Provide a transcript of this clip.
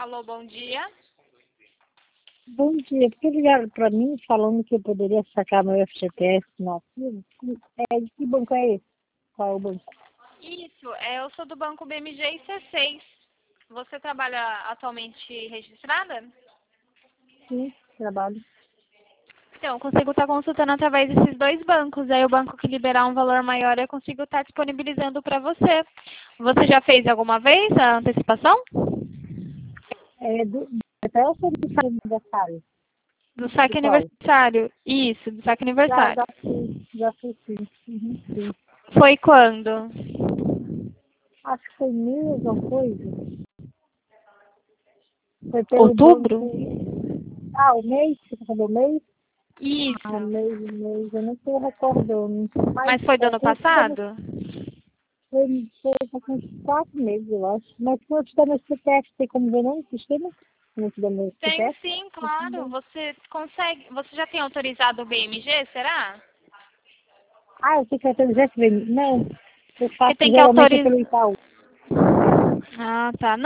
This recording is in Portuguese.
Alô, bom dia. Bom dia, porque ligaram para mim falando que eu poderia sacar meu FGTS no ativo. De que banco é esse? Qual é o banco? Isso, eu sou do Banco BMG e C6. Você trabalha atualmente registrada? Sim, trabalho. Então, eu consigo estar consultando através desses dois bancos. Aí o banco que liberar um valor maior, eu consigo estar disponibilizando para você. Você já fez alguma vez a antecipação? Até eu sou do aniversário. Do De saque qual? aniversário. Isso, do saque Já, aniversário. já fui sim. Uhum, sim. Foi quando? Acho que foi mil alguma coisa. Foi pelo Outubro? banco. Ah, o mês? Você falou o mês? Ah, Isso. mês. Eu não estou recordando. Mas Mas foi do ano eu tive passado? foi com uns 4 meses, eu acho. Mas se eu te dar meu CPF, tem como ver não no sistema? Se não te dar meu Tem CPF? sim, claro. Você consegue. Você já tem autorizado o BMG, será? Ah, eu sei que é pelo GSV. Não, eu Porque faço tem que geralmente é autorizar. pelo Itaú. Ah, tá.